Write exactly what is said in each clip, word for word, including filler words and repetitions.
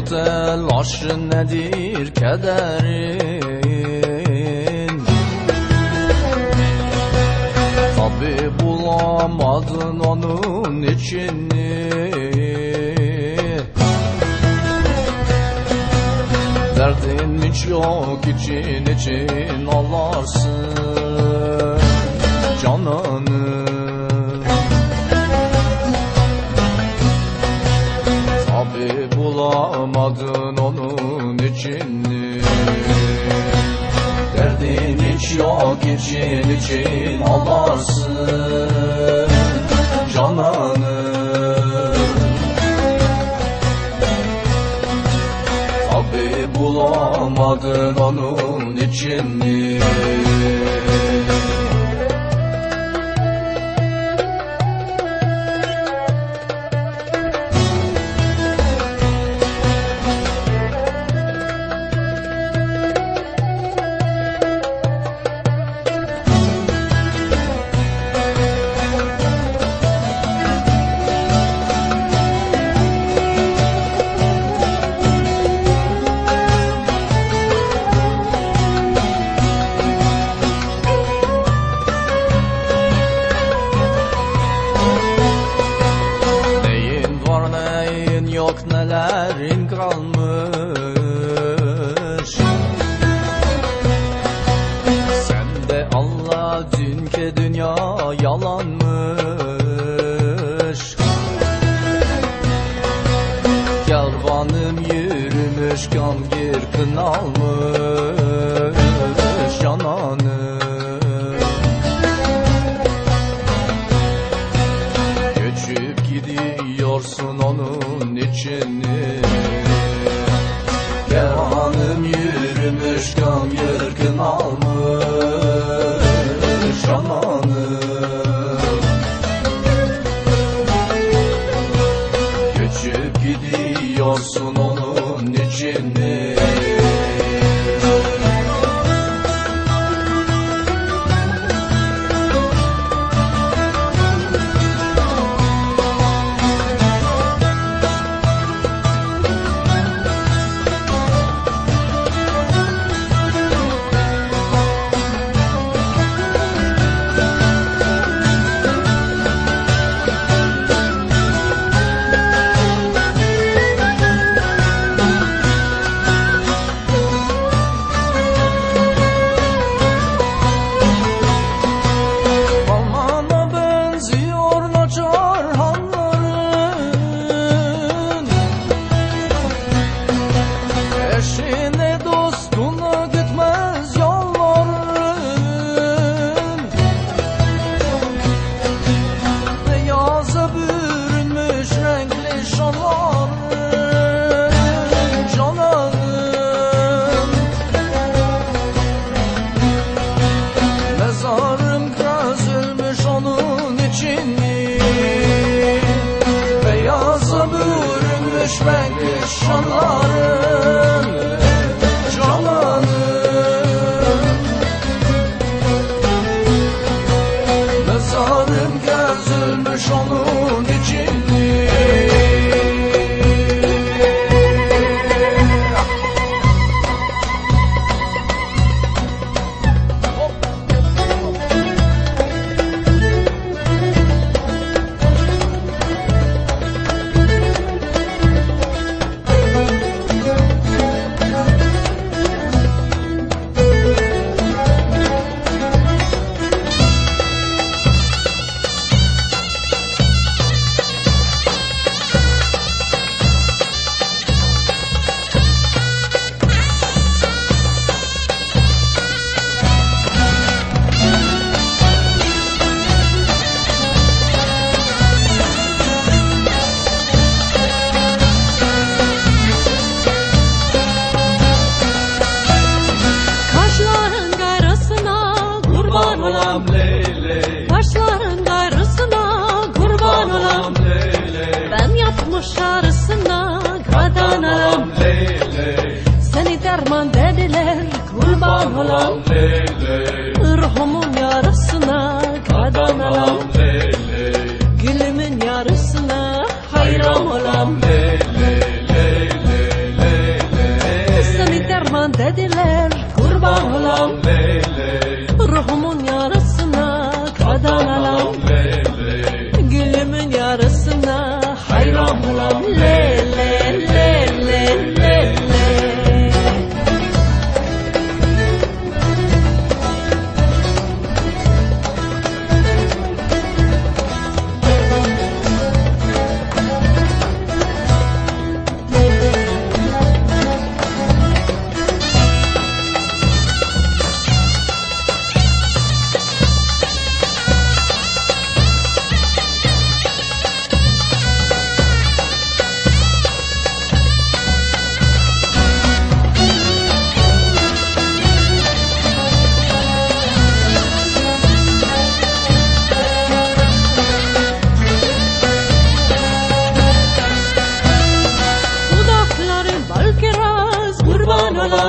telaşın nedir kederin? Tabi bulamadın onun içini. Derdin hiç yok için için ağlarsın cananı. Tabi bulamadın onun içini. Derdin hiç yok için için ağlarsın cananı. Tabi bulamadın onun içini. Yok nelerin kalmış sende, Allah dünkü dünya yalanmış. Kervanım yürümüş gangir kınalmış cananım. Göçüp gidiyorsun onun içini. Kervanım yürümüş gam yırgın almış cananım. Göçüp gidiyorsun onun içini. Eşine dostuna gitmez yolların. Beyaza bürünmüş renkli şalların cananım. Mezarım kazılmış onun içini. Beyaza bürünmüş renkli şalların cananım. Mezarım gezilmiş onun içini. Kaşların gayrısına kurban olam. Ben yapmış arısına kadan alam. Seni derman dediler kurban olam. Ruhumun yarısına kadan alam. Gülümün yarısına hayran olam.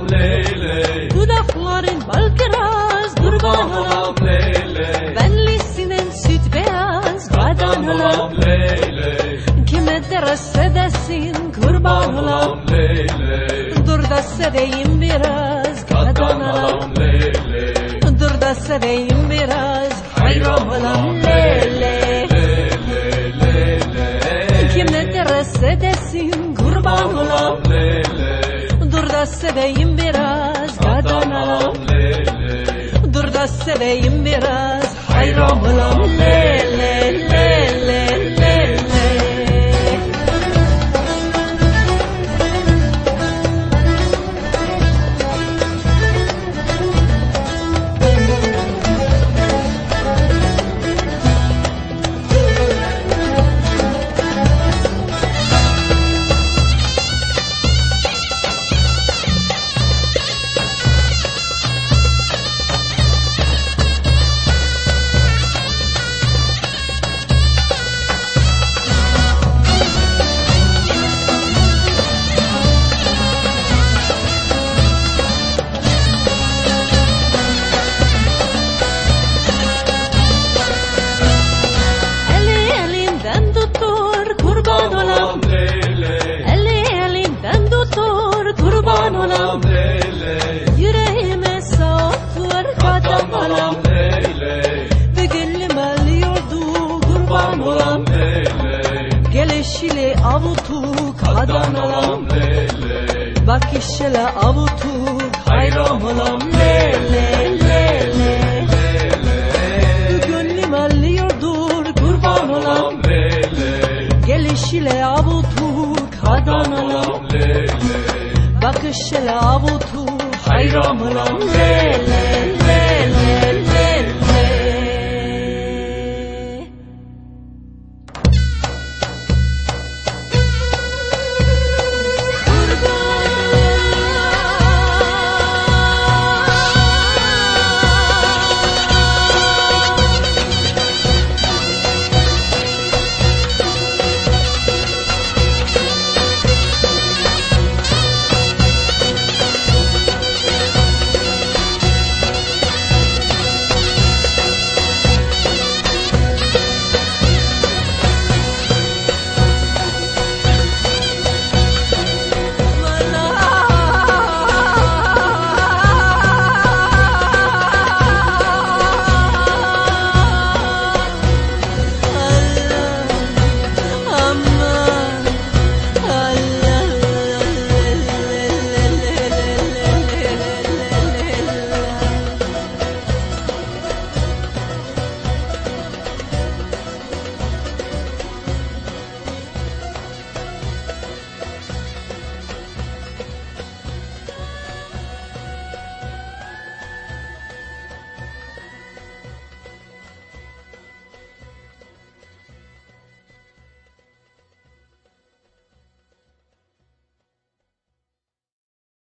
olam Leyli. Dudakların bal kiraz kurban olam Leyli. Benlisinin süt beyaz gadan olam Leyli. Kime derse desin kurban olam Leyli. Dur da seveyim biraz gadan olam Leyli. Dur da seveyim biraz hayran olam Leyli. Kime derse desin kurban olam Leyli. Dur da seveyim biraz gadan olam Dur da seveyim biraz hayran olam Leyli. Leyli. Leyli. Kurban olam yüreğime sağır kadam olam ve gönlüm alıyordu kurban olam gelişiyle avutuk kadam olam bakışıyla avutuk hayran olam lele lele gönlüm alıyordur kurban olam gelişiyle avutuk kadam olam bakışıyla avutur hayran olam Leyli. Leyli.